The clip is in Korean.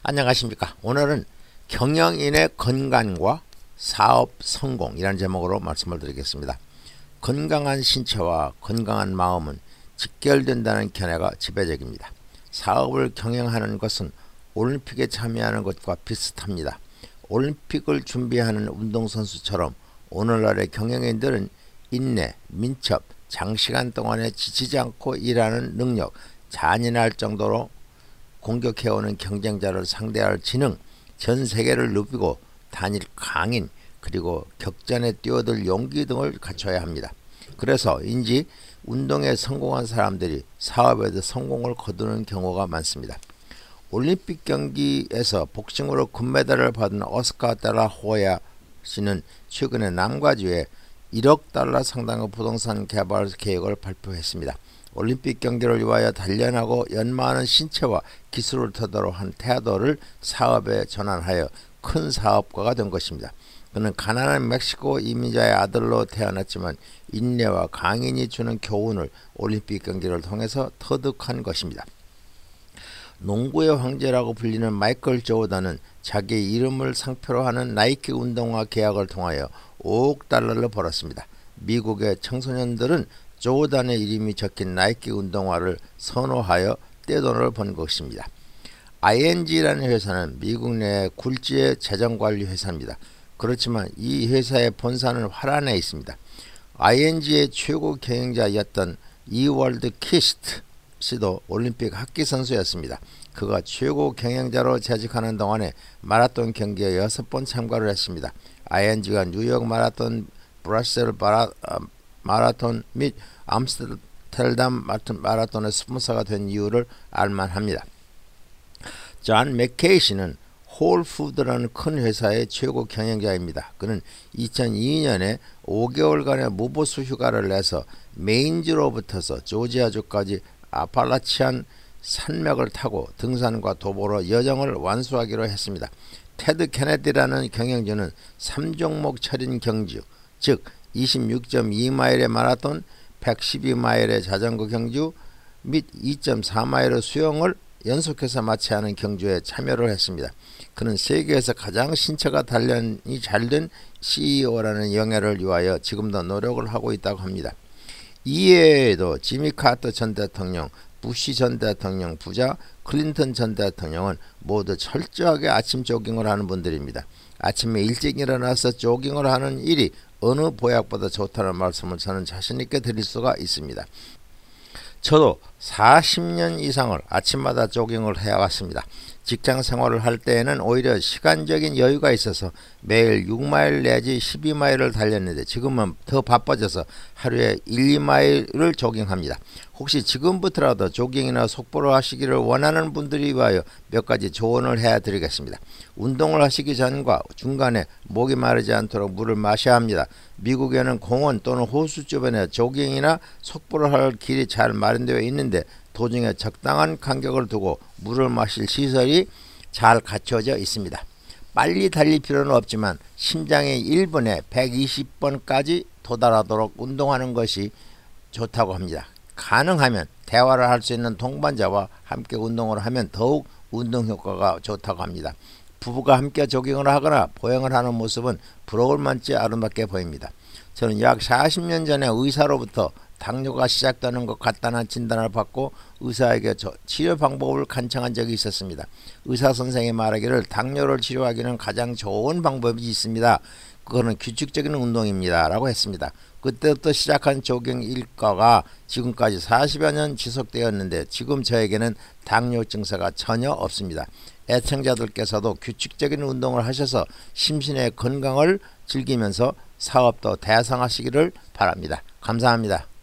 안녕하십니까. 오늘은 경영인의 건강과 사업 성공이라는 제목으로 말씀을 드리겠습니다. 건강한 신체와 건강한 마음은 직결된다는 견해가 지배적입니다. 사업을 경영하는 것은 올림픽에 참여하는 것과 비슷합니다. 올림픽을 준비하는 운동선수처럼 오늘날의 경영인들은 인내, 민첩, 장시간 동안에 지치지 않고 일하는 능력, 잔인할 정도로 공격해오는 경쟁자를 상대할 지능, 전 세계를 누비고 다닐 강인, 그리고 격전에 뛰어들 용기 등을 갖춰야 합니다. 그래서인지 운동에 성공한 사람들이 사업에도 성공을 거두는 경우가 많습니다. 올림픽 경기에서 복싱으로 금메달을 받은 오스카 데라 호야 씨는 최근에 남과주에 1억 달러 상당의 부동산 개발 계획을 발표했습니다. 올림픽 경기를 위하여 단련하고 연마하는 신체와 기술을 토대로 한 태도를 사업에 전환하여 큰 사업가가 된 것입니다. 그는 가난한 멕시코 이민자의 아들로 태어났지만 인내와 강인이 주는 교훈을 올림픽 경기를 통해서 터득한 것입니다. 농구의 황제라고 불리는 마이클 조던은 자기 이름을 상표로 하는 나이키 운동화 계약을 통하여 5억 달러를 벌었습니다. 미국의 청소년들은 조던의 이름이 적힌 나이키 운동화를 선호하여 떼돈을 번 것입니다. ING라는 회사는 미국 내 굴지의 재정관리 회사입니다. 그렇지만 이 회사의 본사는 화란에 있습니다. ING의 최고 경영자였던 이월드 키스트 씨도 올림픽 학기 선수였습니다. 그가 최고 경영자로 재직하는 동안에 마라톤 경기에 6번 참가를 했습니다. ING가 뉴욕 마라톤, 브라셀 마라톤 및 암스테르담 마라톤의 스폰서가 된 이유를 알만합니다. 존 맥케이 씨는 홀푸드라는 큰 회사의 최고 경영자입니다. 그는 2002년에 5개월간의 무보수 휴가를 내서 메인즈로부터서 조지아주까지 아팔라치안 산맥을 타고 등산과 도보로 여정을 완수하기로 했습니다. 테드 케네디라는 경영주는 3종목 철인 경주, 즉 26.2마일의 마라톤, 112마일의 자전거 경주 및 2.4마일의 수영을 연속해서 마쳐야 하는 경주에 참여를 했습니다. 그는 세계에서 가장 신체가 단련이 잘된 CEO라는 영예를 위하여 지금도 노력을 하고 있다고 합니다. 이외에도 지미 카터 전 대통령, 부시 전 대통령, 부자 클린턴 전 대통령은 모두 철저하게 아침 조깅을 하는 분들입니다. 아침에 일찍 일어나서 조깅을 하는 일이 어느 보약보다 좋다는 말씀을 저는 자신있게 드릴 수가 있습니다. 저도 40년 이상을 아침마다 조깅을 해왔습니다. 직장 생활을 할 때에는 오히려 시간적인 여유가 있어서 매일 6마일 내지 12마일을 달렸는데 지금은 더 바빠져서 하루에 1, 2마일을 조깅합니다. 혹시 지금부터라도 조깅이나 속보를 하시기를 원하는 분들이 위하여 몇 가지 조언을 해드리겠습니다. 운동을 하시기 전과 중간에 목이 마르지 않도록 물을 마셔야 합니다. 미국에는 공원 또는 호수 주변에 조깅이나 속보를 할 길이 잘 마련되어 있는데 도중에 적당한 간격을 두고 물을 마실 시설이 잘 갖춰져 있습니다. 빨리 달릴 필요는 없지만 심장이 1분에 120번까지 도달하도록 운동하는 것이 좋다고 합니다. 가능하면 대화를 할 수 있는 동반자와 함께 운동을 하면 더욱 운동 효과가 좋다고 합니다. 부부가 함께 조깅을 하거나 보행을 하는 모습은 부러울 만치 아름답게 보입니다. 저는 약 40년 전에 의사로부터 당뇨가 시작되는 것 같다는 진단을 받고 의사에게 치료 방법을 간청한 적이 있었습니다. 의사 선생이 말하기를 당뇨를 치료하기는 가장 좋은 방법이 있습니다. 그거는 규칙적인 운동입니다 라고 했습니다. 그때부터 시작한 조깅 일과가 지금까지 40여 년 지속되었는데 지금 저에게는 당뇨 증세가 전혀 없습니다. 애청자들께서도 규칙적인 운동을 하셔서 심신의 건강을 즐기면서 사업도 대성하시기를 바랍니다. 감사합니다.